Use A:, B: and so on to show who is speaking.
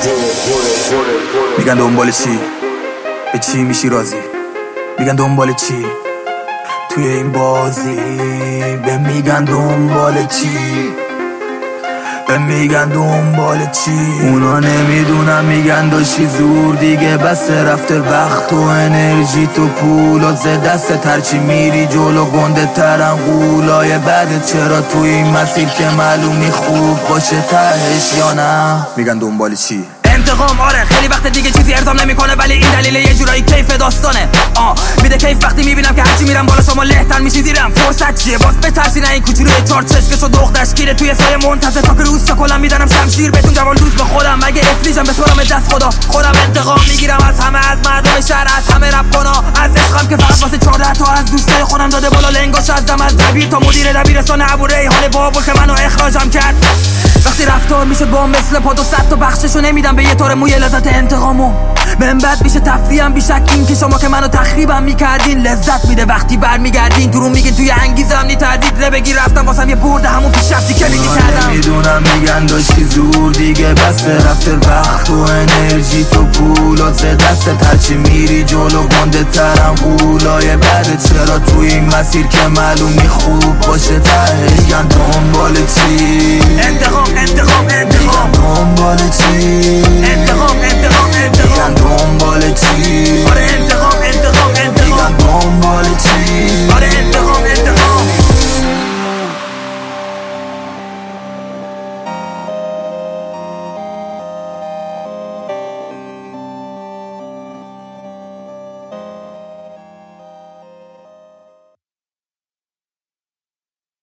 A: میگن دنبال چی؟ به چی میشی راضی؟ میگن دنبال چی؟ توی این بازی به میگن دنبال چی؟ به میگن دنبال چی؟ اونا نمیدونم میگن داشتی زور دیگه بسه رفته وقت و انرژی تو پولات ز دست ترچی میری جلو گنده ترن قولای بعد چرا توی این مسیر که معلومی خوب باشه تهش یا نه؟ میگن دنبال چی؟
B: انتقام آره خیلی وقت دیگه چیزی ارضام نمیکنه ولی این دلیل یه جورایی کیف داستانه میده کیف وقتی میبینم که هرچی میرم بالا شما لهتر میشی زیرم فرصت چیه باز بترسی نه این کوچولوی چار چشکشو دوغ دشکیره توی سایه منتظر تا که روز کلم میدنم شمشیر بهتون جوان روز به خودم مگه افلیجم به سرم دست خدا خودم انتقام میگیرم از همه از مردم شهر از همه رپ کنا از عشقم که فقط واسه 14 تا از دوستای خودم داده بالا لنگاش ازم از دبیر تا مدیر دبیرستان ابو ریحان بابل که منو اخراجم کرد وقتی رفتار میشه با مثل پاد و 100 تا بخششو نمیدم به یه طور موی لذت انتقامو من بد میشه تفریحم بیشک این که شما که منو تخریبم میکردین لذت میده وقتی برمیگردین درون میگین توی انگیزم نی تردید بگی رفتم واسم یه برده همون پیشرفتی که میگی کردم
A: نمیدونم میگن داشتی زور دیگه بس رفته وقت و انرژی تو پولات ز دست ترچی میری جلو گنده ترم قولای بعد چرا توی این مسیر که معلومی خوب باشه تهش میگن دنبال چی؟
B: انتقام
A: دنبال چی؟